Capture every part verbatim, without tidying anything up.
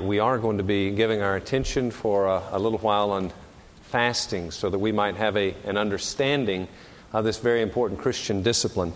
we are going to be giving our attention for a, a little while on fasting so that we might have a, an understanding of this very important Christian discipline.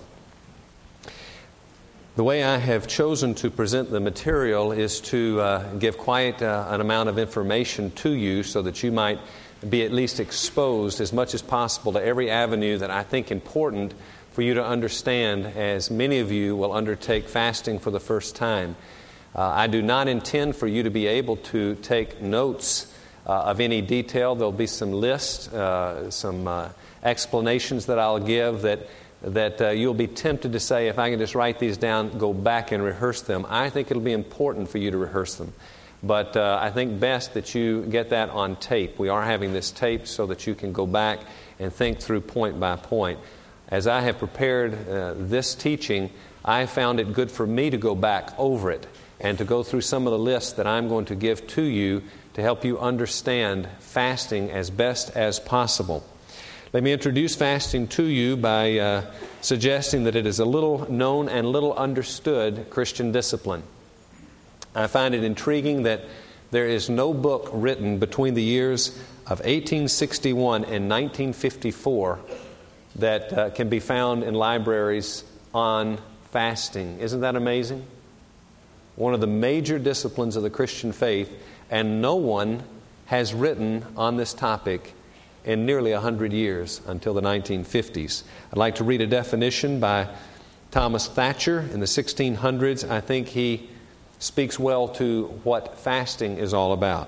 The way I have chosen to present the material is to uh, give quite uh, an amount of information to you so that you might be at least exposed as much as possible to every avenue that I think important for you to understand, as many of you will undertake fasting for the first time. Uh, I do not intend for you to be able to take notes uh, of any detail. There'll be some lists, uh, some uh, explanations that I'll give that that uh, you'll be tempted to say, if I can just write these down, go back and rehearse them. I think it'll be important for you to rehearse them. But uh, I think best that you get that on tape. We are having this taped so that you can go back and think through point by point. As I have prepared uh, this teaching, I found it good for me to go back over it and to go through some of the lists that I'm going to give to you to help you understand fasting as best as possible. Let me introduce fasting to you by uh, suggesting that it is a little known and little understood Christian discipline. I find it intriguing that there is no book written between the years of eighteen sixty-one and nineteen fifty-four that uh, can be found in libraries on fasting. Isn't that amazing? One of the major disciplines of the Christian faith, and no one has written on this topic in nearly one hundred years, until the nineteen fifties. I'd like to read a definition by Thomas Thatcher in the sixteen hundreds. I think he speaks well to what fasting is all about.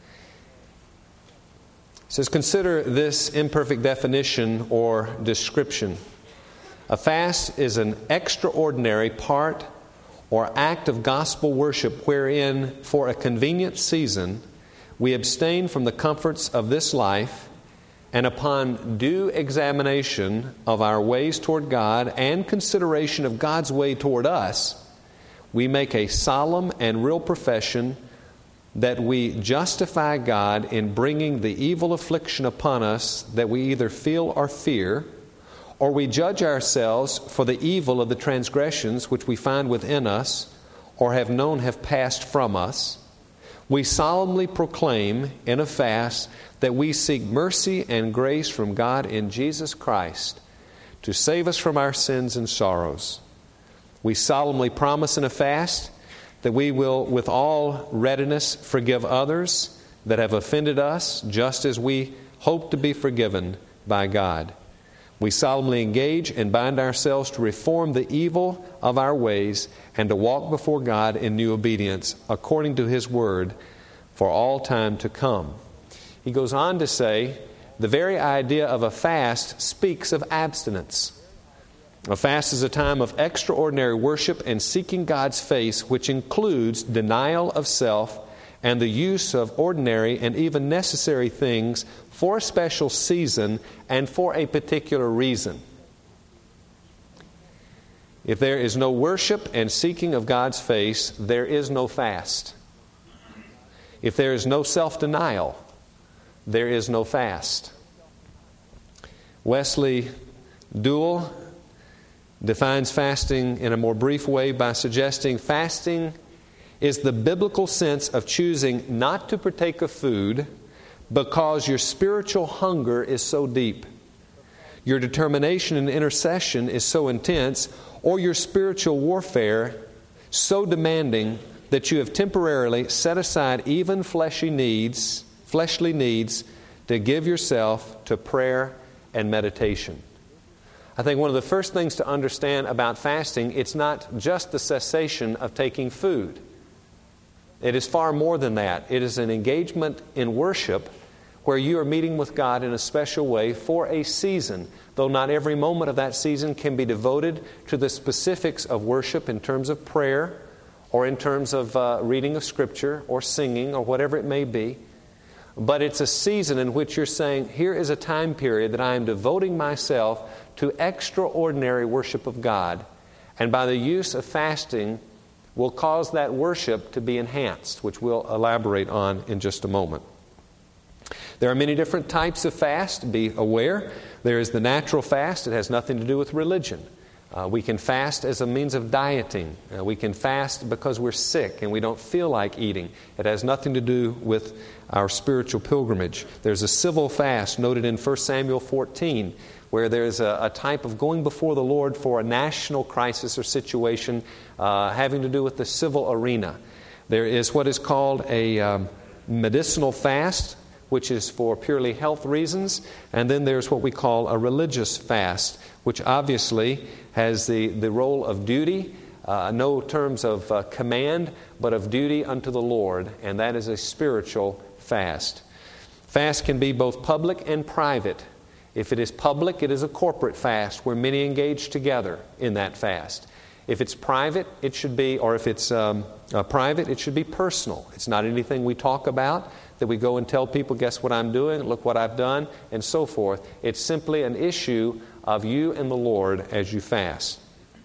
It says, consider this imperfect definition or description. A fast is an extraordinary part or act of gospel worship wherein, for a convenient season, we abstain from the comforts of this life, and upon due examination of our ways toward God and consideration of God's way toward us, we make a solemn and real profession that we justify God in bringing the evil affliction upon us that we either feel or fear, or we judge ourselves for the evil of the transgressions which we find within us or have known have passed from us. We solemnly proclaim in a fast that we seek mercy and grace from God in Jesus Christ to save us from our sins and sorrows. We solemnly promise in a fast that we will with all readiness forgive others that have offended us, just as we hope to be forgiven by God. We solemnly engage and bind ourselves to reform the evil of our ways and to walk before God in new obedience according to His Word for all time to come. He goes on to say, the very idea of a fast speaks of abstinence. A fast is a time of extraordinary worship and seeking God's face, which includes denial of self and the use of ordinary and even necessary things for a special season and for a particular reason. If there is no worship and seeking of God's face, there is no fast. If there is no self-denial, there is no fast. Wesley Duell defines fasting in a more brief way by suggesting fasting is the biblical sense of choosing not to partake of food because your spiritual hunger is so deep, your determination and intercession is so intense, or your spiritual warfare so demanding that you have temporarily set aside even fleshy needs, fleshly needs to give yourself to prayer and meditation. I think one of the first things to understand about fasting, it's not just the cessation of taking food. It is far more than that. It is an engagement in worship where you are meeting with God in a special way for a season, though not every moment of that season can be devoted to the specifics of worship in terms of prayer or in terms of uh, reading of Scripture or singing or whatever it may be. But it's a season in which you're saying, here is a time period that I am devoting myself to extraordinary worship of God. And by the use of fasting will cause that worship to be enhanced, which we'll elaborate on in just a moment. There are many different types of fast. Be aware. There is the natural fast. It has nothing to do with religion. Uh, we can fast as a means of dieting. Uh, we can fast because we're sick and we don't feel like eating. It has nothing to do with our spiritual pilgrimage. There's a civil fast noted in First Samuel fourteen, where there's a, a type of going before the Lord for a national crisis or situation uh, having to do with the civil arena. There is what is called a um, medicinal fast, which is for purely health reasons. And then there's what we call a religious fast, which obviously has the, the role of duty, uh, no terms of uh, command, but of duty unto the Lord. And that is a spiritual fast. Fast can be both public and private. If it is public, it is a corporate fast where many engage together in that fast. If it's private, it should be, or if it's um, uh, private, it should be personal. It's not anything we talk about, that we go and tell people, guess what I'm doing, look what I've done, and so forth. It's simply an issue of you and the Lord as you fast.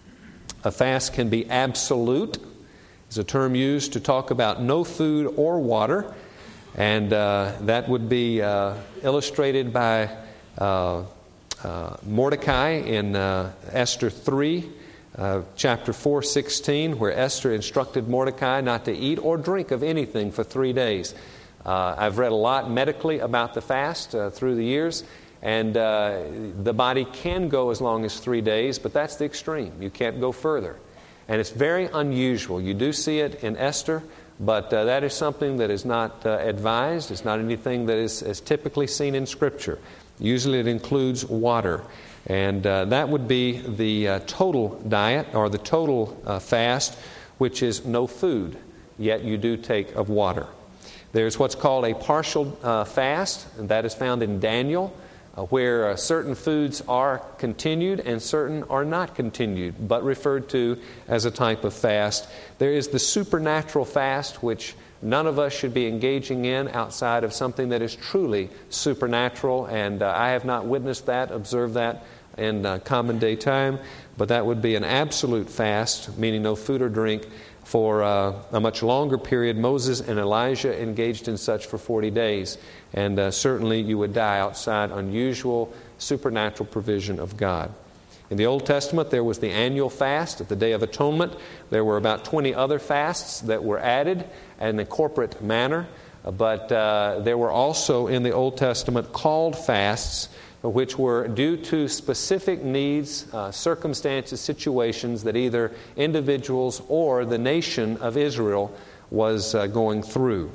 A fast can be absolute. It's a term used to talk about no food or water, and uh, that would be uh, illustrated by uh, uh, Mordecai in uh, Esther three, uh, chapter four sixteen, where Esther instructed Mordecai not to eat or drink of anything for three days. Uh, I've read a lot medically about the fast uh, through the years, and uh, the body can go as long as three days, but that's the extreme. You can't go further. And it's very unusual. You do see it in Esther, but uh, that is something that is not uh, advised. It's not anything that is, is typically seen in Scripture. Usually it includes water. And uh, that would be the uh, total diet, or the total uh, fast, which is no food, yet you do take of water. There's what's called a partial uh, fast, and that is found in Daniel, uh, where uh, certain foods are continued and certain are not continued, but referred to as a type of fast. There is the supernatural fast, which none of us should be engaging in outside of something that is truly supernatural, and uh, I have not witnessed that, observed that in uh, common day time, but that would be an absolute fast, meaning no food or drink, for uh, a much longer period. Moses and Elijah engaged in such for forty days. And uh, certainly you would die outside unusual supernatural provision of God. In the Old Testament, there was the annual fast at the Day of Atonement. There were about twenty other fasts that were added in a corporate manner. But uh, there were also in the Old Testament called fasts, which were due to specific needs, uh, circumstances, situations that either individuals or the nation of Israel was uh, going through.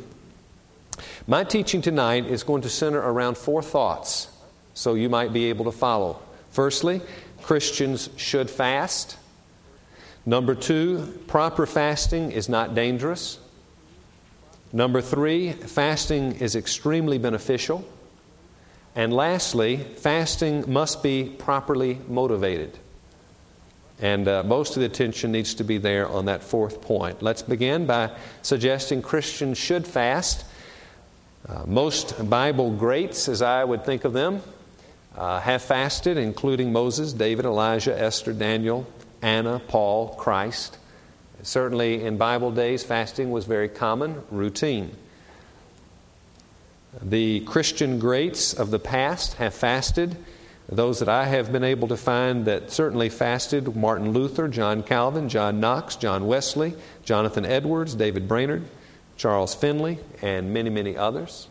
My teaching tonight is going to center around four thoughts, so you might be able to follow. Firstly, Christians should fast. Number two, proper fasting is not dangerous. Number three, fasting is extremely beneficial. And lastly, fasting must be properly motivated. And uh, most of the attention needs to be there on that fourth point. Let's begin by suggesting Christians should fast. Uh, most Bible greats, as I would think of them, uh, have fasted, including Moses, David, Elijah, Esther, Daniel, Anna, Paul, Christ. Certainly in Bible days, fasting was very common, routine. The Christian greats of the past have fasted. Those that I have been able to find that certainly fasted: Martin Luther, John Calvin, John Knox, John Wesley, Jonathan Edwards, David Brainerd, Charles Finley, and many, many others.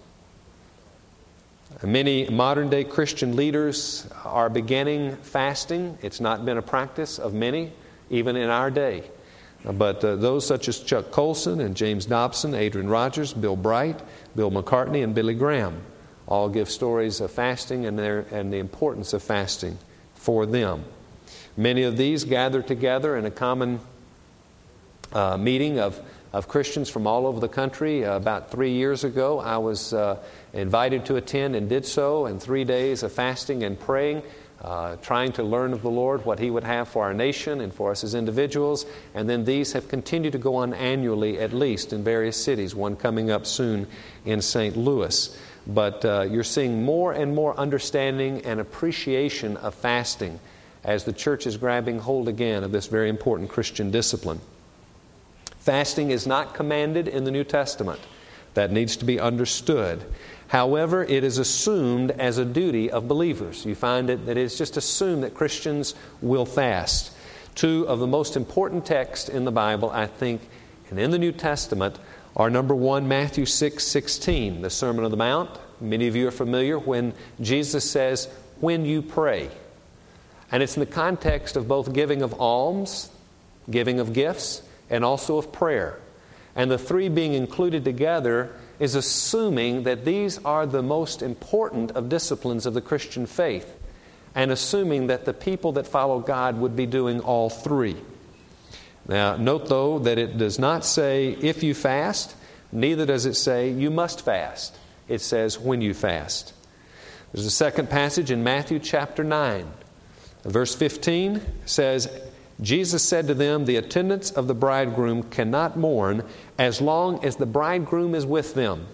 Many modern-day Christian leaders are beginning fasting. It's not been a practice of many, even in our day. But uh, those such as Chuck Colson and James Dobson, Adrian Rogers, Bill Bright, Bill McCartney, and Billy Graham all give stories of fasting and, their, and the importance of fasting for them. Many of these gather together in a common uh, meeting of, of Christians from all over the country. Uh, about three years ago, I was uh, invited to attend and did so, in three days of fasting and praying, Uh, trying to learn of the Lord what He would have for our nation and for us as individuals. And then these have continued to go on annually, at least in various cities, one coming up soon in Saint Louis. But uh, you're seeing more and more understanding and appreciation of fasting as the church is grabbing hold again of this very important Christian discipline. Fasting is not commanded in the New Testament. That needs to be understood. However, it is assumed as a duty of believers. You find it that it's just assumed that Christians will fast. Two of the most important texts in the Bible, I think, and in the New Testament, are number one, Matthew six sixteen, the Sermon on the Mount. Many of you are familiar when Jesus says, when you pray. And it's in the context of both giving of alms, giving of gifts, and also of prayer. And the three being included together is assuming that these are the most important of disciplines of the Christian faith, and assuming that the people that follow God would be doing all three. Now, note though that it does not say if you fast, neither does it say you must fast. It says when you fast. There's a second passage in Matthew chapter nine. Verse fifteen says, Jesus said to them, the attendants of the bridegroom cannot mourn as long as the bridegroom is with them.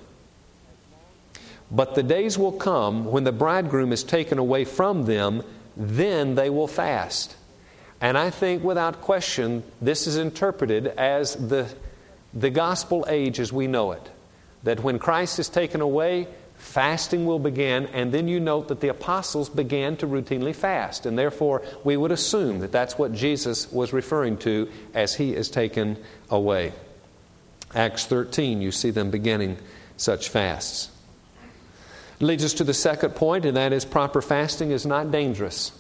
But the days will come when the bridegroom is taken away from them, then they will fast. And I think without question, this is interpreted as the, the gospel age as we know it. That when Christ is taken away, fasting will begin, and then you note that the apostles began to routinely fast. And therefore, we would assume that that's what Jesus was referring to as He is taken away. Acts thirteen, you see them beginning such fasts. It leads us to the second point, and that is proper fasting is not dangerous.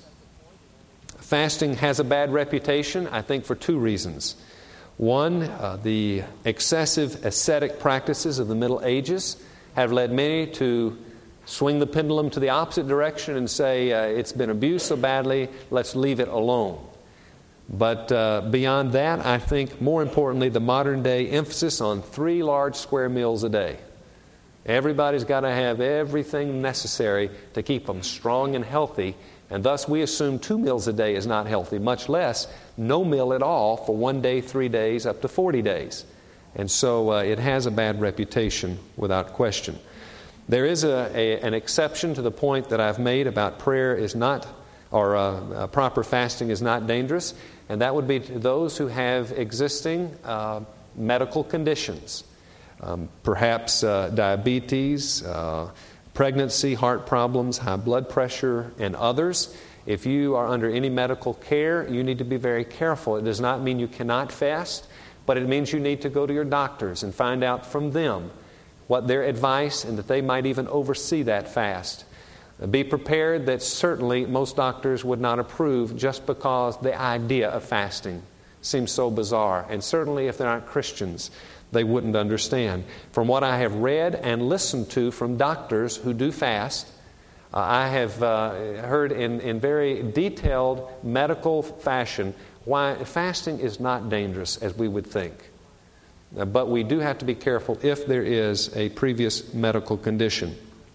Fasting has a bad reputation, I think, for two reasons. One, uh, the excessive ascetic practices of the Middle Ages have led many to swing the pendulum to the opposite direction and say, uh, it's been abused so badly, let's leave it alone. But uh, beyond that, I think more importantly, the modern day emphasis on three large square meals a day. Everybody's got to have everything necessary to keep them strong and healthy, and thus we assume two meals a day is not healthy, much less no meal at all for one day, three days, up to forty days. And so uh, it has a bad reputation without question. There is a, a, an exception to the point that I've made about prayer is not, or uh, uh, proper fasting is not dangerous, and that would be to those who have existing uh, medical conditions. Um, perhaps uh, diabetes, uh, pregnancy, heart problems, high blood pressure, and others. If you are under any medical care, you need to be very careful. It does not mean you cannot fast, but it means you need to go to your doctors and find out from them what their advice, and that they might even oversee that fast. Be prepared that certainly most doctors would not approve just because the idea of fasting seems so bizarre. And certainly if they're not Christians, they wouldn't understand. From what I have read and listened to from doctors who do fast, uh, I have uh, heard in, in very detailed medical fashion why fasting is not dangerous as we would think. Uh, but we do have to be careful if there is a previous medical condition.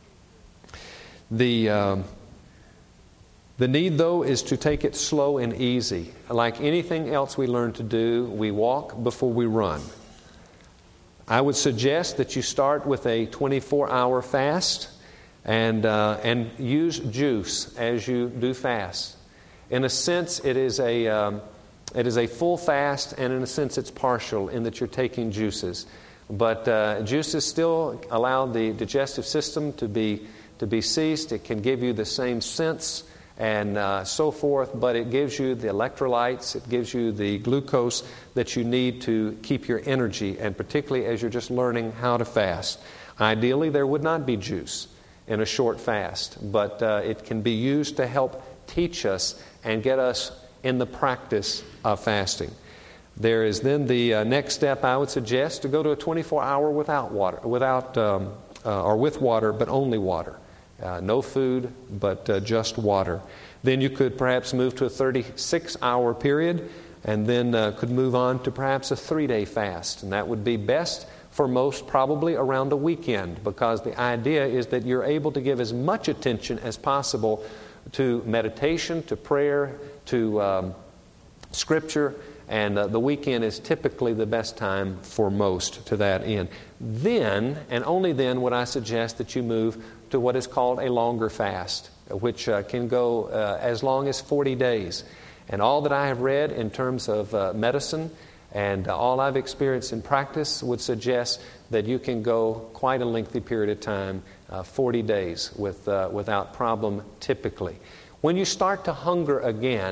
The, uh, the need, though, is to take it slow and easy. Like anything else we learn to do, we walk before we run. I would suggest that you start with a twenty-four hour fast and, uh, and use juice as you do fast. In a sense, it is a... Um, It is a full fast, and in a sense it's partial in that you're taking juices. But uh, juices still allow the digestive system to be to be ceased. It can give you the same sense and uh, so forth, but it gives you the electrolytes, it gives you the glucose that you need to keep your energy, and particularly as you're just learning how to fast. Ideally, there would not be juice in a short fast, but uh, it can be used to help teach us and get us in the practice of fasting. There is then the uh, next step I would suggest to go to a twenty-four hour without water, without um, uh, or with water, but only water. Uh, no food, but uh, just water. Then you could perhaps move to a thirty-six hour period, and then uh, could move on to perhaps a three-day fast. And that would be best for most probably around a weekend, because the idea is that you're able to give as much attention as possible to meditation, to prayer, to um, Scripture, and uh, the weekend is typically the best time for most to that end. Then, and only then, would I suggest that you move to what is called a longer fast, which uh, can go uh, as long as forty days. And all that I have read in terms of uh, medicine and uh, all I've experienced in practice would suggest that you can go quite a lengthy period of time, uh, forty days, with uh, without problem typically. When you start to hunger again,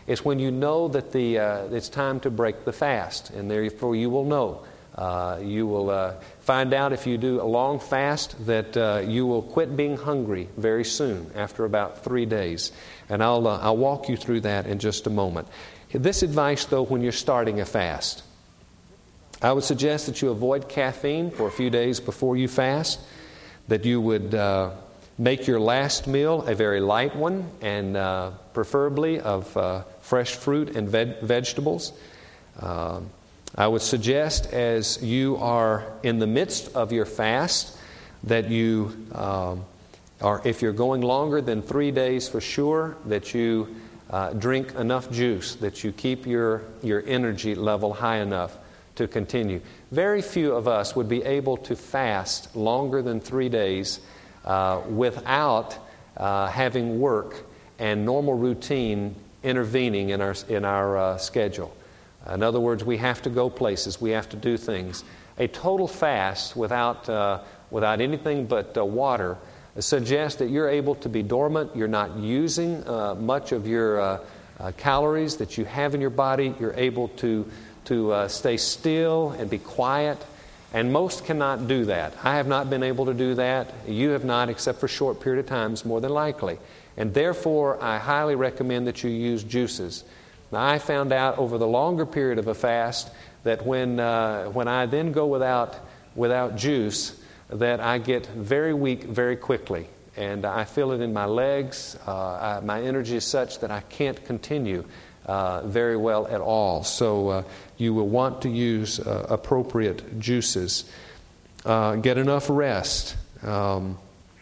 It's when you know that the uh, it's time to break the fast, and therefore you will know. Uh, you will uh, find out if you do a long fast that uh, you will quit being hungry very soon, after about three days. And I'll uh, I'll walk you through that in just a moment. This advice, though, when you're starting a fast, I would suggest that you avoid caffeine for a few days before you fast, that you would uh, make your last meal a very light one, and uh, preferably of uh, fresh fruit and veg- vegetables. Uh, I would suggest, as you are in the midst of your fast, that you, um, are, if you're going longer than three days for sure, that you uh, drink enough juice, that you keep your, your energy level high enough to continue. Very few of us would be able to fast longer than three days uh, without uh, having work and normal routine intervening in our, in our uh, schedule. In other words, we have to go places, we have to do things. A total fast without uh, without anything but uh, water suggests that you're able to be dormant, you're not using uh, much of your uh, uh, calories that you have in your body, you're able to, to uh, stay still and be quiet, and most cannot do that. I have not been able to do that. You have not, except for a short period of times, more than likely. And therefore, I highly recommend that you use juices. Now, I found out over the longer period of a fast that when uh, when I then go without without juice, that I get very weak very quickly, and I feel it in my legs. Uh, I, my energy is such that I can't continue uh, very well at all. So uh, you will want to use uh, appropriate juices. Uh, get enough rest. Um,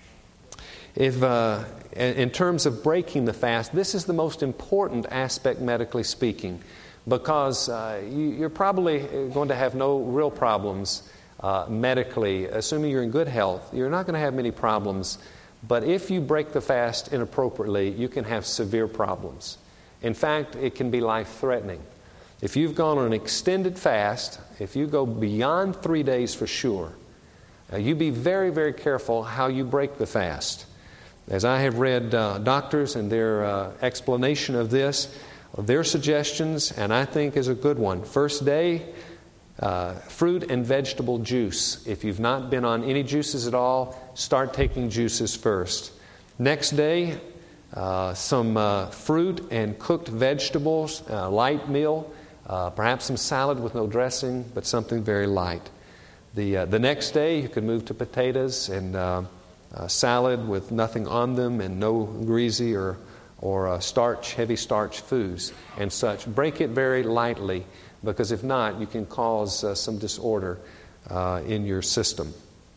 if uh, In terms of breaking the fast, this is the most important aspect medically speaking, because uh, you, you're probably going to have no real problems uh, medically. Assuming you're in good health, you're not going to have many problems. But if you break the fast inappropriately, you can have severe problems. In fact, it can be life-threatening. If you've gone on an extended fast, if you go beyond three days for sure, uh, you be very, very careful how you break the fast. As I have read uh, doctors and their uh, explanation of this, their suggestions, and I think is a good one. First day, uh, fruit and vegetable juice. If you've not been on any juices at all, start taking juices first. Next day, uh, some uh, fruit and cooked vegetables, uh, light meal, uh, perhaps some salad with no dressing, but something very light. The, uh, the next day, you can move to potatoes and Uh, Uh, salad with nothing on them and no greasy or or uh, starch, heavy starch foods and such. Break it very lightly, because if not, you can cause uh, some disorder uh, in your system.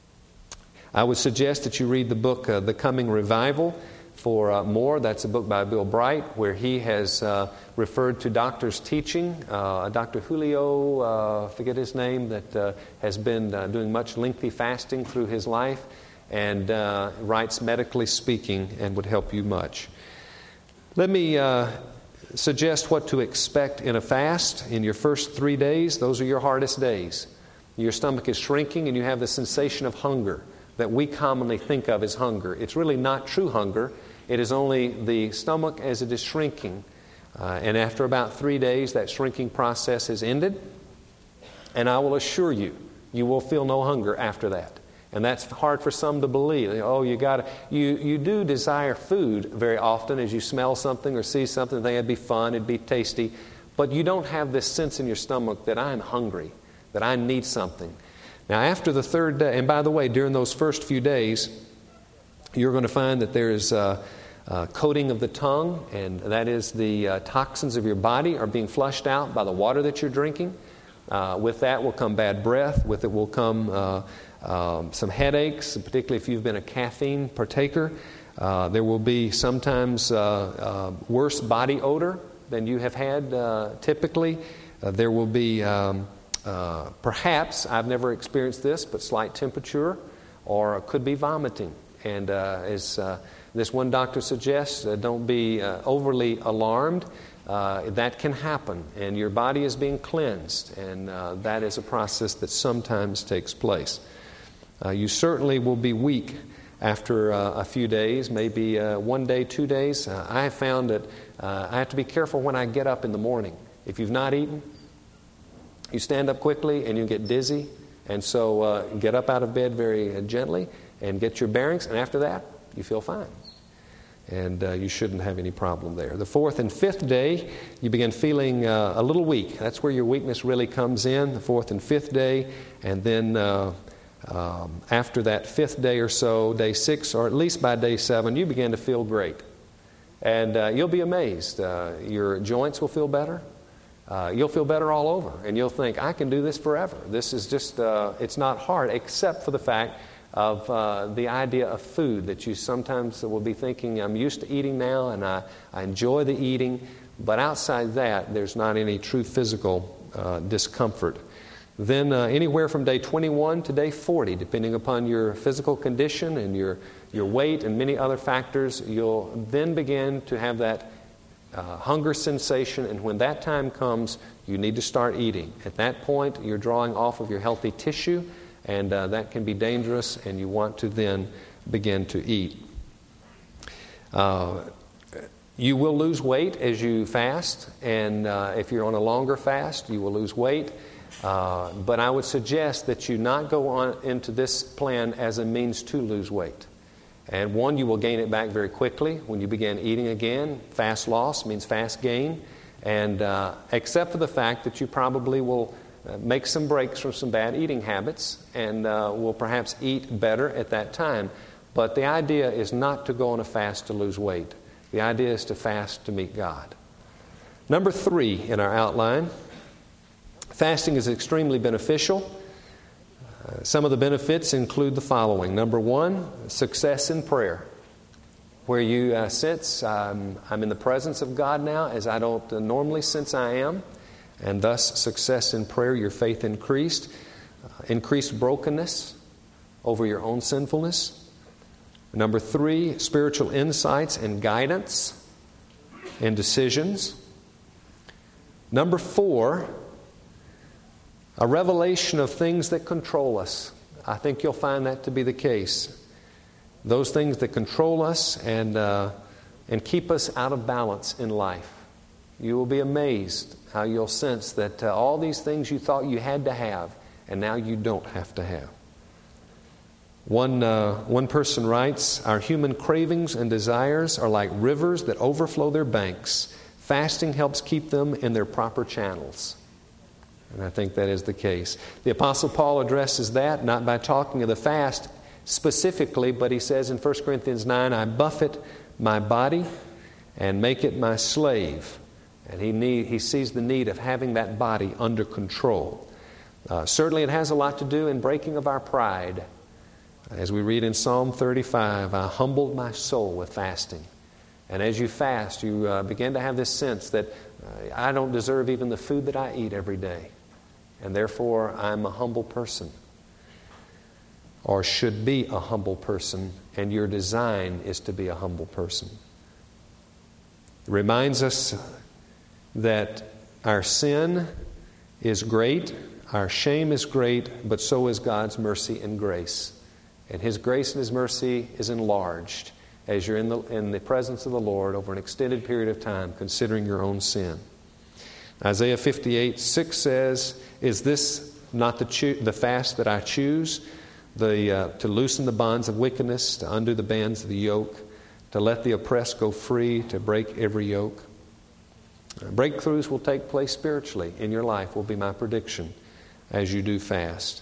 I would suggest that you read the book uh, The Coming Revival for uh, more. That's a book by Bill Bright, where he has uh, referred to doctors' teaching. Uh, Doctor Julio, uh, I forget his name, that uh, has been uh, doing much lengthy fasting through his life, and uh, writes medically speaking, and would help you much. Let me uh, suggest what to expect in a fast. In your first three days, those are your hardest days. Your stomach is shrinking and you have the sensation of hunger that we commonly think of as hunger. It's really not true hunger. It is only the stomach as it is shrinking. Uh, and after about three days, that shrinking process has ended. And I will assure you, you will feel no hunger after that. And that's hard for some to believe. Oh, you got to. You you do desire food very often as you smell something or see something. Think it'd be fun, it'd be tasty, but you don't have this sense in your stomach that I'm hungry, that I need something. Now, after the third day, and by the way, during those first few days, you're going to find that there is a, a coating of the tongue, and that is the uh, toxins of your body are being flushed out by the water that you're drinking. Uh, with that will come bad breath. With it will come Uh, Um, some headaches, particularly if you've been a caffeine partaker. Uh, there will be sometimes uh, uh, worse body odor than you have had uh, typically. Uh, there will be um, uh, perhaps, I've never experienced this, but slight temperature, or it could be vomiting. And uh, as uh, this one doctor suggests, uh, don't be uh, overly alarmed. Uh, that can happen, and your body is being cleansed, and uh, that is a process that sometimes takes place. Uh, you certainly will be weak after uh, a few days, maybe uh, one day, two days. Uh, I have found that uh, I have to be careful when I get up in the morning. If you've not eaten, you stand up quickly and you get dizzy. And so uh, get up out of bed very uh, gently and get your bearings. And after that, you feel fine. And uh, you shouldn't have any problem there. The fourth and fifth day, you begin feeling uh, a little weak. That's where your weakness really comes in, the fourth and fifth day. And then uh, um, after that fifth day or so, day six, or at least by day seven, you begin to feel great. And uh, you'll be amazed. Uh, your joints will feel better. Uh, you'll feel better all over. And you'll think, I can do this forever. This is just, uh, it's not hard, except for the fact of uh, the idea of food, that you sometimes will be thinking, I'm used to eating now and I, I enjoy the eating, but outside that there's not any true physical uh, discomfort. Then uh, anywhere from day twenty-one to day forty, depending upon your physical condition and your, your weight and many other factors, you'll then begin to have that uh, hunger sensation, and when that time comes, you need to start eating. At that point, you're drawing off of your healthy tissue, and uh, that can be dangerous, and you want to then begin to eat. Uh, you will lose weight as you fast, and uh, if you're on a longer fast, you will lose weight. Uh, but I would suggest that you not go on into this plan as a means to lose weight. And one, you will gain it back very quickly when you begin eating again. Fast loss means fast gain. And uh, except for the fact that you probably will Uh, make some breaks from some bad eating habits, and uh, will perhaps eat better at that time. But the idea is not to go on a fast to lose weight. The idea is to fast to meet God. Number three in our outline, fasting is extremely beneficial. Uh, some of the benefits include the following. Number one, success in prayer. Where you uh, sense, um, I'm in the presence of God now as I don't uh, normally sense I am. And thus, success in prayer, your faith increased. Uh, increased brokenness over your own sinfulness. Number three, spiritual insights and guidance in decisions. Number four, a revelation of things that control us. I think you'll find that to be the case. Those things that control us and, uh, and keep us out of balance in life. You will be amazed how you'll sense that uh, all these things you thought you had to have, and now you don't have to have. One, uh, one person writes, our human cravings and desires are like rivers that overflow their banks. Fasting helps keep them in their proper channels. And I think that is the case. The Apostle Paul addresses that, not by talking of the fast specifically, but he says in First Corinthians nine, I buffet my body and make it my slave. And he need, he sees the need of having that body under control. Uh, certainly it has a lot to do in breaking of our pride. As we read in Psalm thirty-five, I humbled my soul with fasting. And as you fast, you uh, begin to have this sense that uh, I don't deserve even the food that I eat every day. And therefore, I'm a humble person. Or should be a humble person. And your design is to be a humble person. It reminds us that our sin is great, our shame is great, but so is God's mercy and grace. And His grace and His mercy is enlarged as you're in the, in the presence of the Lord over an extended period of time, considering your own sin. Isaiah fifty-eight six says, is this not the, cho- the fast that I choose? The, uh, to loosen the bonds of wickedness, to undo the bands of the yoke, to let the oppressed go free, to break every yoke. Breakthroughs will take place spiritually in your life, will be my prediction, as you do fast.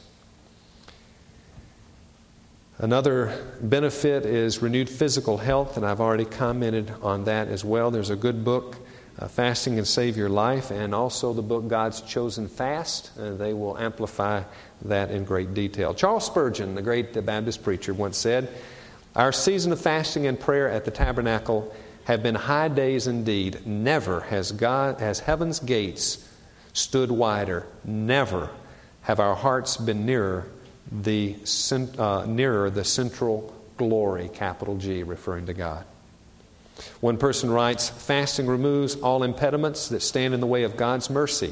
Another benefit is renewed physical health, and I've already commented on that as well. There's a good book, uh, Fasting Can Save Your Life, and also the book God's Chosen Fast. Uh, they will amplify that in great detail. Charles Spurgeon, the great Baptist preacher, once said, our season of fasting and prayer at the tabernacle have been high days indeed. Never has God, has heaven's gates stood wider. Never have our hearts been nearer the uh, nearer the central glory, capital G, referring to God. One person writes, fasting removes all impediments that stand in the way of God's mercy,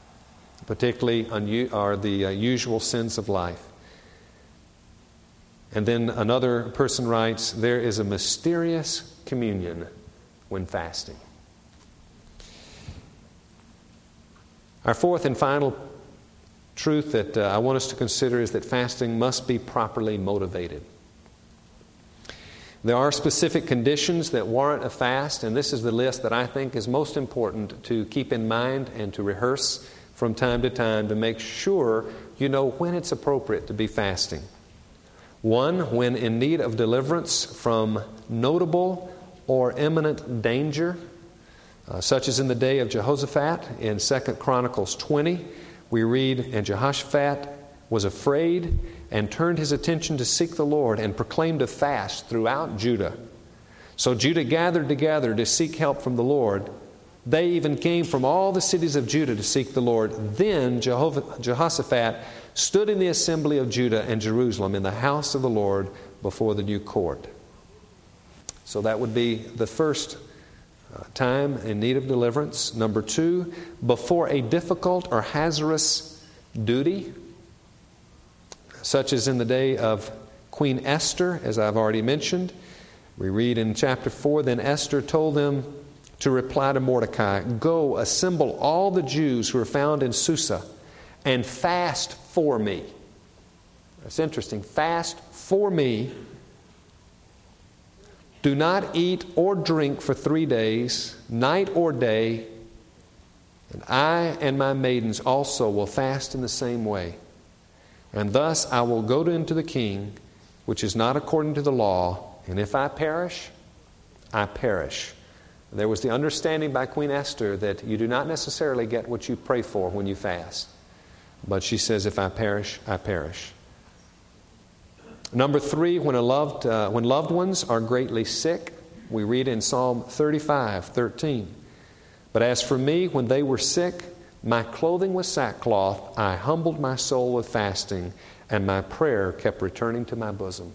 particularly unu- are the uh, usual sins of life. And then another person writes, there is a mysterious communion when fasting. Our fourth and final truth that uh, I want us to consider is that fasting must be properly motivated. There are specific conditions that warrant a fast, and this is the list that I think is most important to keep in mind and to rehearse from time to time to make sure you know when it's appropriate to be fasting. One, when in need of deliverance from notable or imminent danger, uh, such as in the day of Jehoshaphat in Second Chronicles twenty. We read, and Jehoshaphat was afraid and turned his attention to seek the Lord and proclaimed a fast throughout Judah. So Judah gathered together to seek help from the Lord. They even came from all the cities of Judah to seek the Lord. Then Jehovah, Jehoshaphat stood in the assembly of Judah and Jerusalem in the house of the Lord before the new court. So that would be the first uh, time in need of deliverance. Number two, before a difficult or hazardous duty, such as in the day of Queen Esther, as I've already mentioned. We read in chapter four, then Esther told them to reply to Mordecai, go, assemble all the Jews who are found in Susa and fast for me. That's interesting. Fast for me. Do not eat or drink for three days, night or day. And I and my maidens also will fast in the same way. And thus I will go into the king, which is not according to the law. And if I perish, I perish. There was the understanding by Queen Esther that you do not necessarily get what you pray for when you fast. But she says, if I perish, I perish. Number three, when a loved uh, when loved ones are greatly sick, we read in Psalm thirty-five, thirteen. But as for me, when they were sick, my clothing was sackcloth, I humbled my soul with fasting, and my prayer kept returning to my bosom.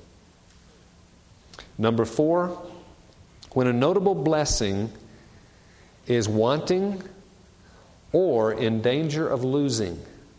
Number four, when a notable blessing is wanting or in danger of losing.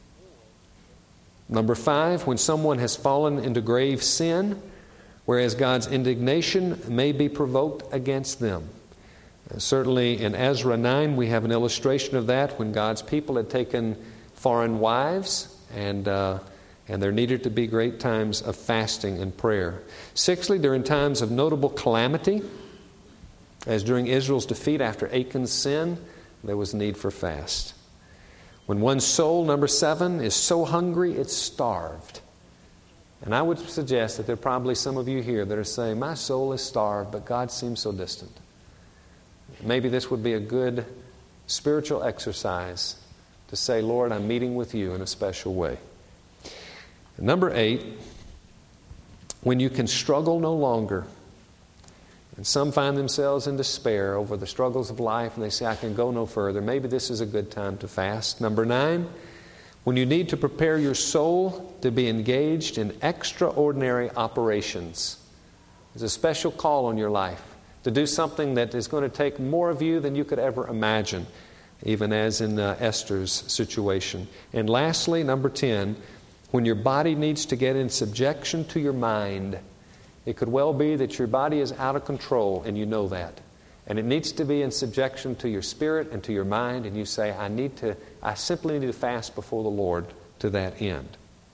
Number five, when someone has fallen into grave sin, whereas God's indignation may be provoked against them. And certainly in Ezra nine, we have an illustration of that when God's people had taken foreign wives, and uh, and there needed to be great times of fasting and prayer. Sixthly, during times of notable calamity, as during Israel's defeat after Achan's sin, there was need for fast. When one's soul, number seven, is so hungry it's starved. And I would suggest that there are probably some of you here that are saying, my soul is starved, but God seems so distant. Maybe this would be a good spiritual exercise to say, Lord, I'm meeting with you in a special way. And number eight, when you can struggle no longer. And some find themselves in despair over the struggles of life, and they say, I can go no further. Maybe this is a good time to fast. Number nine, when you need to prepare your soul to be engaged in extraordinary operations. There's a special call on your life to do something that is going to take more of you than you could ever imagine, even as in uh, Esther's situation. And lastly, number ten, when your body needs to get in subjection to your mind. It could well be that your body is out of control and you know that. And it needs to be in subjection to your spirit and to your mind, and you say, I need to, I simply need to fast before the Lord to that end.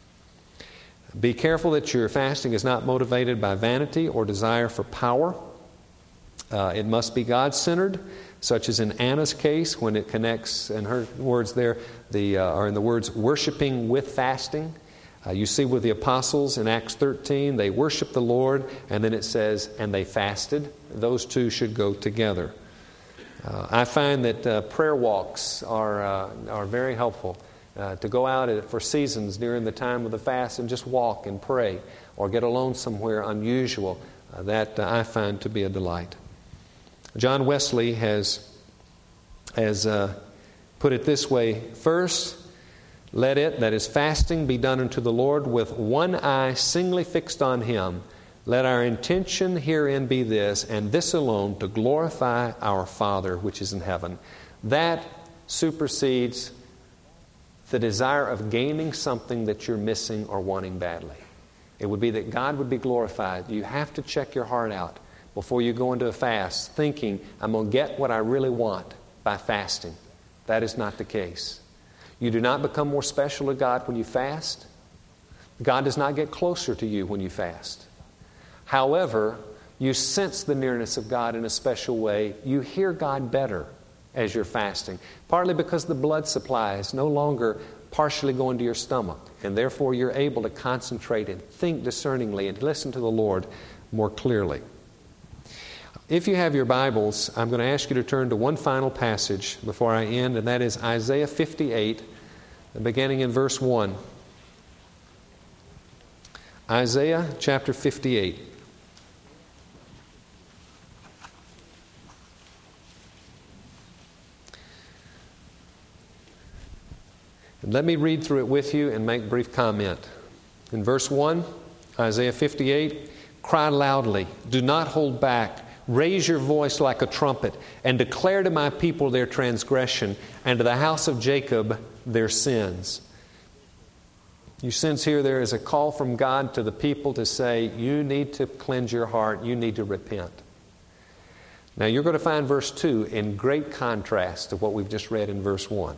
Be careful that your fasting is not motivated by vanity or desire for power. Uh, it must be God-centered, such as in Anna's case when it connects, in her words there, the uh, or in the words worshiping with fasting. Uh, you see with the apostles in Acts thirteen, they worshiped the Lord, and then it says, and they fasted. Those two should go together. Uh, I find that uh, prayer walks are uh, are very helpful. Uh, to go out for seasons during the time of the fast and just walk and pray, or get alone somewhere unusual, uh, that uh, I find to be a delight. John Wesley has, has uh, put it this way, first, let it, that is fasting, be done unto the Lord with one eye singly fixed on Him. Let our intention herein be this, and this alone, to glorify our Father which is in heaven. That supersedes the desire of gaining something that you're missing or wanting badly. It would be that God would be glorified. You have to check your heart out before you go into a fast, thinking, I'm going to get what I really want by fasting. That is not the case. You do not become more special to God when you fast. God does not get closer to you when you fast. However, you sense the nearness of God in a special way. You hear God better as you're fasting, partly because the blood supply is no longer partially going to your stomach, and therefore you're able to concentrate and think discerningly and listen to the Lord more clearly. If you have your Bibles, I'm going to ask you to turn to one final passage before I end, and that is Isaiah fifty-eight, beginning in verse one. Isaiah chapter fifty-eight. And let me read through it with you and make a brief comment. In verse one, Isaiah fifty-eight, cry loudly, do not hold back. Raise your voice like a trumpet, and declare to my people their transgression, and to the house of Jacob their sins. You sense here there is a call from God to the people to say, you need to cleanse your heart, you need to repent. Now you're going to find verse two in great contrast to what we've just read in verse one.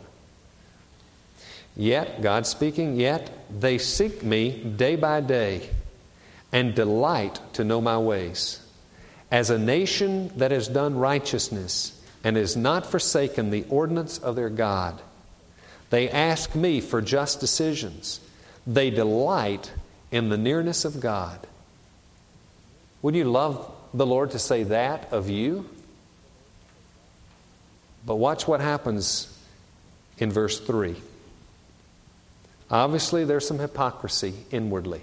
Yet, God speaking, yet they seek me day by day, and delight to know my ways. As a nation that has done righteousness and has not forsaken the ordinance of their God. They ask me for just decisions. They delight in the nearness of God. Would you love the Lord to say that of you? But watch what happens in verse three. Obviously, there's some hypocrisy inwardly.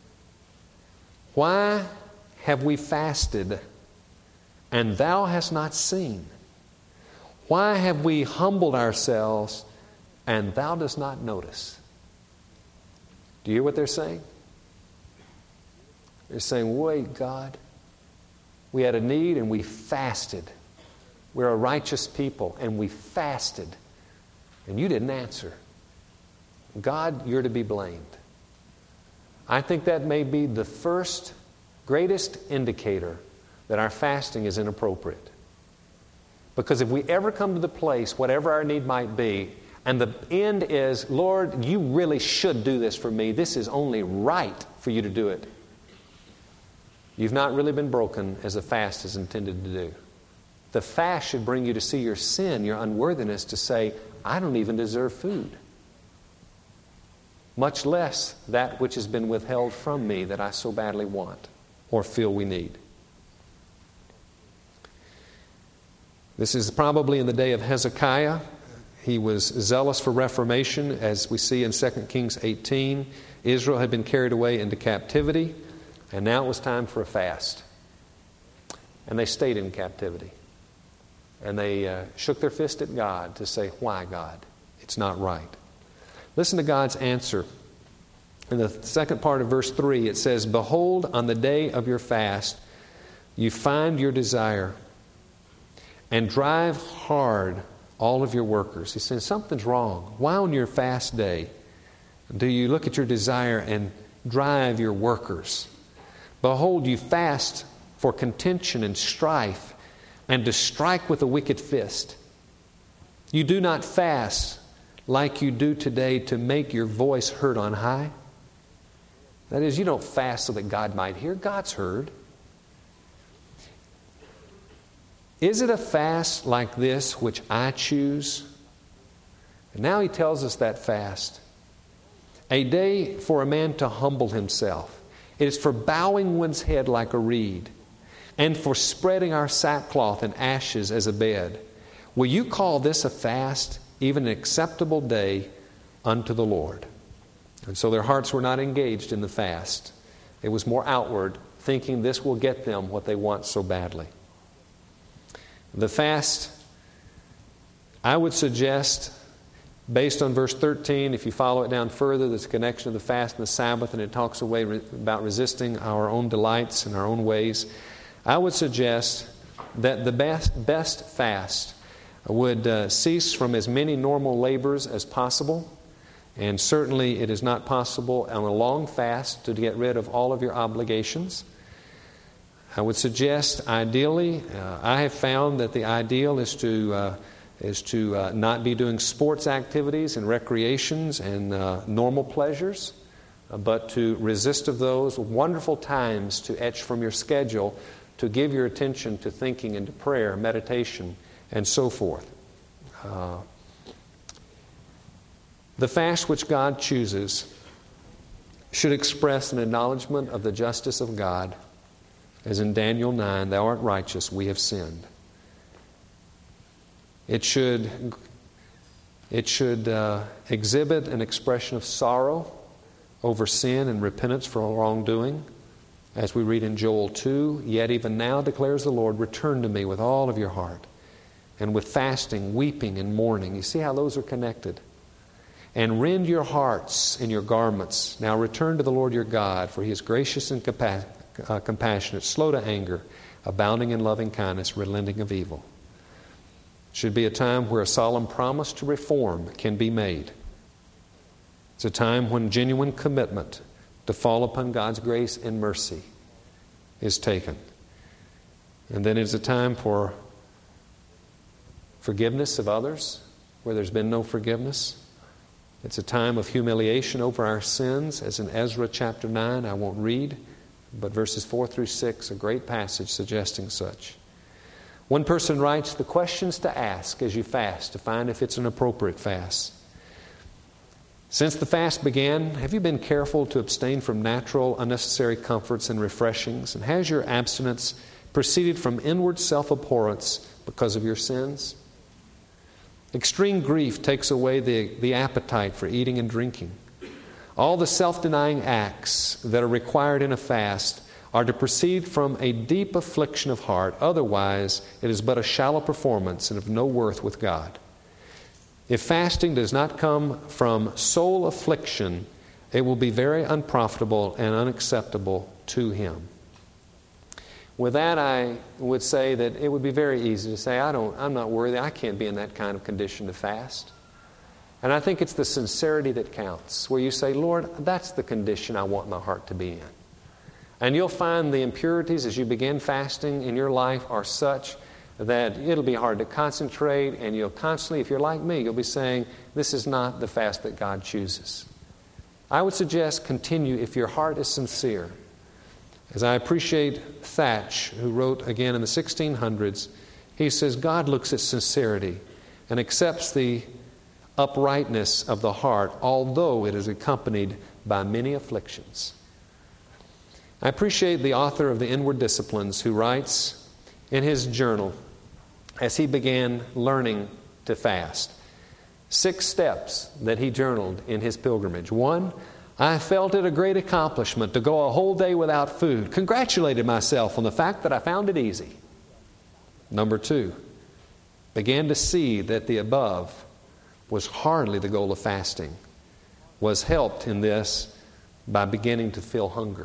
Why have we fasted, and thou hast not seen? Why have we humbled ourselves, and thou dost not notice? Do you hear what they're saying? They're saying, wait, God, we had a need and we fasted. We're a righteous people and we fasted, and you didn't answer. God, you're to be blamed. I think that may be the first, greatest indicator that our fasting is inappropriate. Because if we ever come to the place, whatever our need might be, and the end is, Lord, you really should do this for me. This is only right for you to do it. You've not really been broken as the fast is intended to do. The fast should bring you to see your sin, your unworthiness, to say, I don't even deserve food. Much less that which has been withheld from me that I so badly want or feel we need. This is probably in the day of Hezekiah. He was zealous for reformation, as we see in Second Kings eighteen. Israel had been carried away into captivity, and now it was time for a fast. And they stayed in captivity. And they uh, shook their fist at God to say, why, God? It's not right. Listen to God's answer. In the second part of verse three, it says, behold, on the day of your fast, you find your desire, and drive hard all of your workers. He says, something's wrong. Why on your fast day do you look at your desire and drive your workers? Behold, you fast for contention and strife, and to strike with a wicked fist. You do not fast like you do today to make your voice heard on high. That is, you don't fast so that God might hear. God's heard. Is it a fast like this which I choose? And now he tells us that fast. A day for a man to humble himself. It is for bowing one's head like a reed, and for spreading our sackcloth and ashes as a bed. Will you call this a fast, even an acceptable day unto the Lord? And so their hearts were not engaged in the fast. It was more outward, thinking this will get them what they want so badly. The fast, I would suggest, based on verse thirteen, if you follow it down further, there's a connection of the fast and the Sabbath, and it talks away re- about resisting our own delights and our own ways. I would suggest that the best, best fast would uh, cease from as many normal labors as possible, And certainly it is not possible on a long fast to get rid of all of your obligations. I would suggest, ideally, uh, I have found that the ideal is to uh, is to uh, not be doing sports activities and recreations and uh, normal pleasures, uh, but to resist of those wonderful times to etch from your schedule, to give your attention to thinking and to prayer, meditation, and so forth. Uh, the fast which God chooses should express an acknowledgement of the justice of God, as in Daniel nine, "Thou art righteous, we have sinned." It should, it should uh, exhibit an expression of sorrow over sin and repentance for wrongdoing. As we read in Joel two, "Yet even now, declares the Lord, return to me with all of your heart, and with fasting, weeping, and mourning." You see how those are connected? "And rend your hearts in your garments. Now return to the Lord your God, for He is gracious and compa- uh, compassionate, slow to anger, abounding in loving kindness, relenting of evil." It should be a time where a solemn promise to reform can be made. It's a time when genuine commitment to fall upon God's grace and mercy is taken. And then it's a time for forgiveness of others where there's been no forgiveness. It's a time of humiliation over our sins, as in Ezra chapter nine. I won't read, but verses four through six, a great passage suggesting such. One person writes, "The questions to ask as you fast to find if it's an appropriate fast. Since the fast began, have you been careful to abstain from natural, unnecessary comforts and refreshings? And has your abstinence proceeded from inward self-abhorrence because of your sins? Extreme grief takes away the, the appetite for eating and drinking. All the self-denying acts that are required in a fast are to proceed from a deep affliction of heart. Otherwise, it is but a shallow performance and of no worth with God. If fasting does not come from soul affliction, it will be very unprofitable and unacceptable to Him." With that, I would say that it would be very easy to say, I don't, I'm not worthy. I can't be in that kind of condition to fast. And I think it's the sincerity that counts, where you say, "Lord, that's the condition I want my heart to be in." And you'll find the impurities as you begin fasting in your life are such that it'll be hard to concentrate, and you'll constantly, if you're like me, you'll be saying, "This is not the fast that God chooses." I would suggest continue if your heart is sincere. As I appreciate Thatch, who wrote again in the sixteen hundreds, he says, God looks at sincerity and accepts the uprightness of the heart, although it is accompanied by many afflictions. I appreciate the author of The Inward Disciplines, who writes in his journal, as he began learning to fast, six steps that he journaled in his pilgrimage. One, I felt it a great accomplishment to go a whole day without food. Congratulated myself on the fact that I found it easy. Number two, began to see that the above was hardly the goal of fasting. Was helped in this by beginning to feel hunger.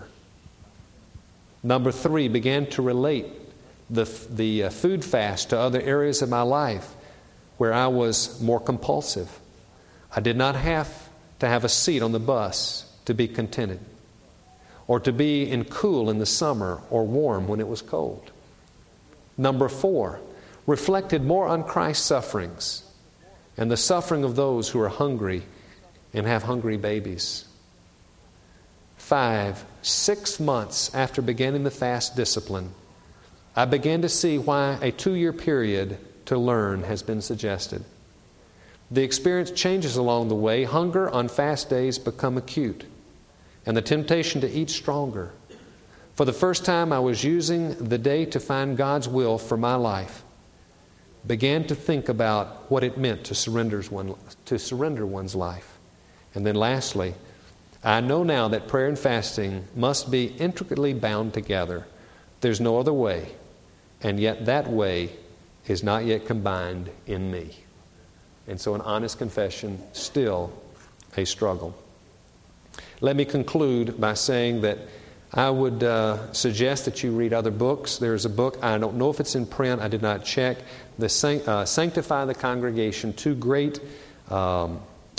Number three, began to relate the, the uh, food fast to other areas of my life where I was more compulsive. I did not have to have a seat on the bus to be contented, or to be in cool in the summer or warm when it was cold. Number four, reflected more on Christ's sufferings and the suffering of those who are hungry and have hungry babies. Five, six months after beginning the fast discipline, I began to see why a two-year period to learn has been suggested. The experience changes along the way. Hunger on fast days become acute, and the temptation to eat stronger. For the first time, I was using the day to find God's will for my life. Began to think about what it meant to surrender, one, to surrender one's life. And then lastly, I know now that prayer and fasting must be intricately bound together. There's no other way, and yet that way is not yet combined in me. And so an honest confession, still a struggle. Let me conclude by saying that I would uh, suggest that you read other books. There's a book, I don't know if it's in print, I did not check, the San- uh, Sanctify the Congregation, two great um,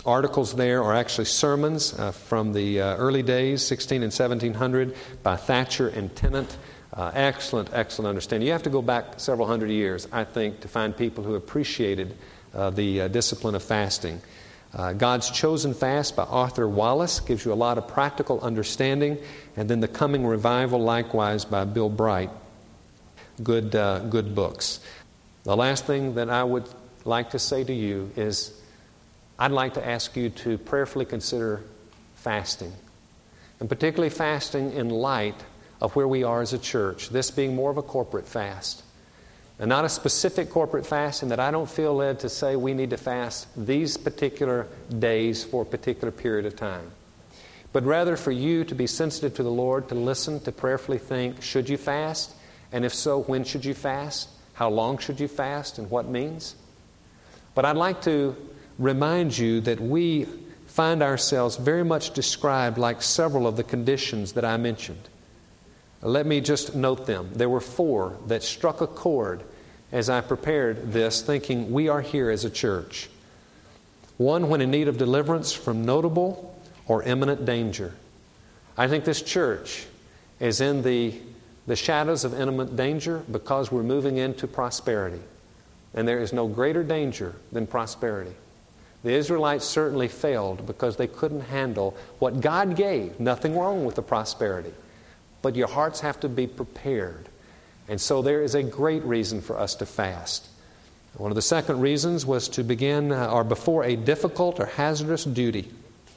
articles there are actually sermons uh, from the uh, early days, sixteen and seventeen hundred, by Thatcher and Tennant. Uh, excellent, excellent understanding. You have to go back several hundred years, I think, to find people who appreciated uh, the uh, discipline of fasting. Uh, God's Chosen Fast by Arthur Wallace gives you a lot of practical understanding. And then The Coming Revival, likewise, by Bill Bright. Good, uh, good books. The last thing that I would like to say to you is I'd like to ask you to prayerfully consider fasting, and particularly fasting in light of where we are as a church, this being more of a corporate fast. And not a specific corporate fast in that I don't feel led to say we need to fast these particular days for a particular period of time. But rather for you to be sensitive to the Lord, to listen, to prayerfully think, should you fast? And if so, when should you fast? How long should you fast and what means? But I'd like to remind you that we find ourselves very much described like several of the conditions that I mentioned. Let me just note them. There were four that struck a chord as I prepared this, thinking we are here as a church. One, when in need of deliverance from notable or imminent danger. I think this church is in the, the shadows of imminent danger because we're moving into prosperity. And there is no greater danger than prosperity. The Israelites certainly failed because they couldn't handle what God gave. Nothing wrong with the prosperity. But your hearts have to be prepared. And so there is a great reason for us to fast. One of the second reasons was to begin uh, or before a difficult or hazardous duty.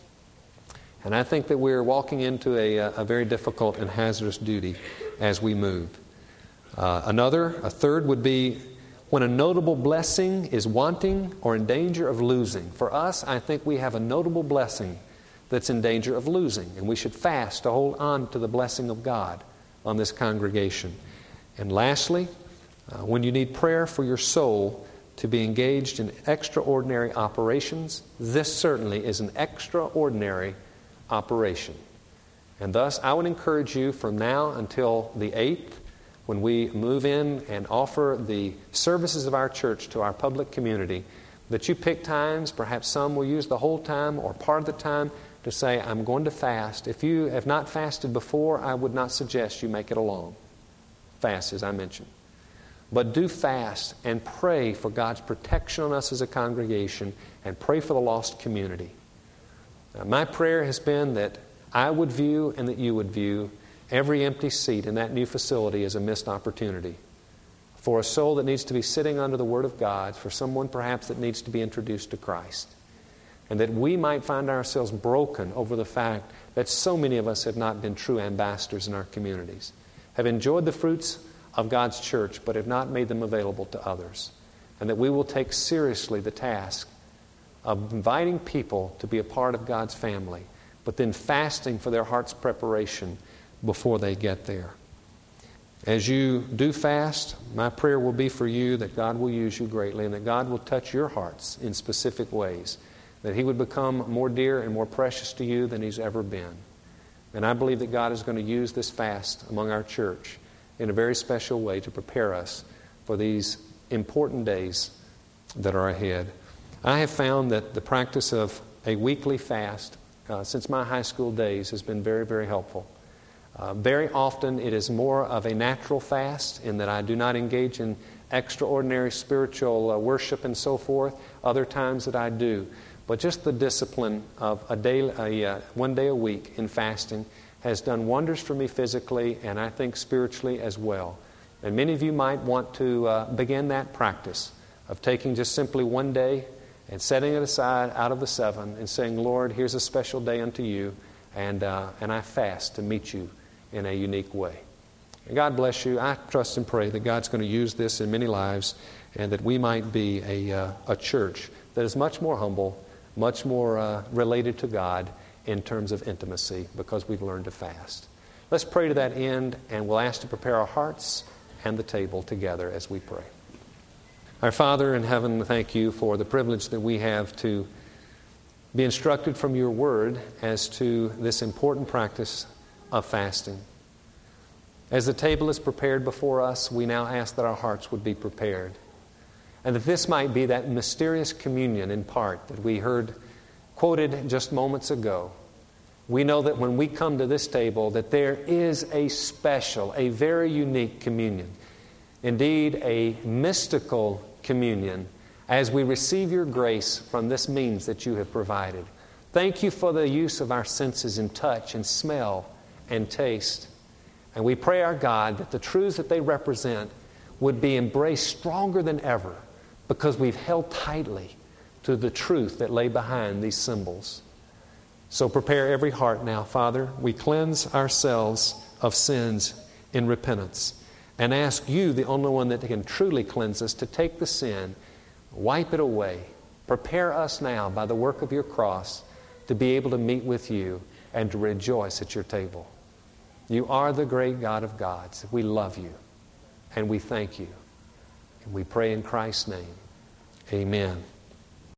And I think that we're walking into a, a very difficult and hazardous duty as we move. Uh, another, a third would be when a notable blessing is wanting or in danger of losing. For us, I think we have a notable blessing that's in danger of losing. And we should fast to hold on to the blessing of God on this congregation. And lastly, uh, when you need prayer for your soul to be engaged in extraordinary operations, this certainly is an extraordinary operation. And thus, I would encourage you from now until the eighth, when we move in and offer the services of our church to our public community, that you pick times, perhaps some will use the whole time or part of the time, to say, I'm going to fast. If you have not fasted before, I would not suggest you make it alone. Fast, as I mentioned. But do fast and pray for God's protection on us as a congregation and pray for the lost community. Now, my prayer has been that I would view and that you would view every empty seat in that new facility as a missed opportunity for a soul that needs to be sitting under the Word of God, for someone perhaps that needs to be introduced to Christ. And that we might find ourselves broken over the fact that so many of us have not been true ambassadors in our communities, have enjoyed the fruits of God's church, but have not made them available to others. And that we will take seriously the task of inviting people to be a part of God's family, but then fasting for their heart's preparation before they get there. As you do fast, my prayer will be for you that God will use you greatly and that God will touch your hearts in specific ways, that He would become more dear and more precious to you than He's ever been. And I believe that God is going to use this fast among our church in a very special way to prepare us for these important days that are ahead. I have found that the practice of a weekly fast uh, since my high school days has been very, very helpful. Uh, very often it is more of a natural fast in that I do not engage in extraordinary spiritual uh, worship and so forth. Other times that I do. But just the discipline of a day, a, uh, one day a week in fasting has done wonders for me physically and I think spiritually as well. And many of you might want to uh, begin that practice of taking just simply one day and setting it aside out of the seven and saying, Lord, here's a special day unto you, and uh, and I fast to meet you in a unique way. And God bless you. I trust and pray that God's going to use this in many lives and that we might be a, uh, a church that is much more humble, much more uh, related to God in terms of intimacy because we've learned to fast. Let's pray to that end, and we'll ask to prepare our hearts and the table together as we pray. Our Father in heaven, thank you for the privilege that we have to be instructed from your word as to this important practice of fasting. As the table is prepared before us, we now ask that our hearts would be prepared, and that this might be that mysterious communion in part that we heard quoted just moments ago, we know that when we come to this table that there is a special, a very unique communion. Indeed, a mystical communion as we receive your grace from this means that you have provided. Thank you for the use of our senses in touch and smell and taste. And we pray, our God, that the truths that they represent would be embraced stronger than ever because we've held tightly to the truth that lay behind these symbols. So prepare every heart now, Father. We cleanse ourselves of sins in repentance and ask you, the only one that can truly cleanse us, to take the sin, wipe it away. Prepare us now by the work of your cross to be able to meet with you and to rejoice at your table. You are the great God of gods. We love you and we thank you. And we pray in Christ's name. Amen.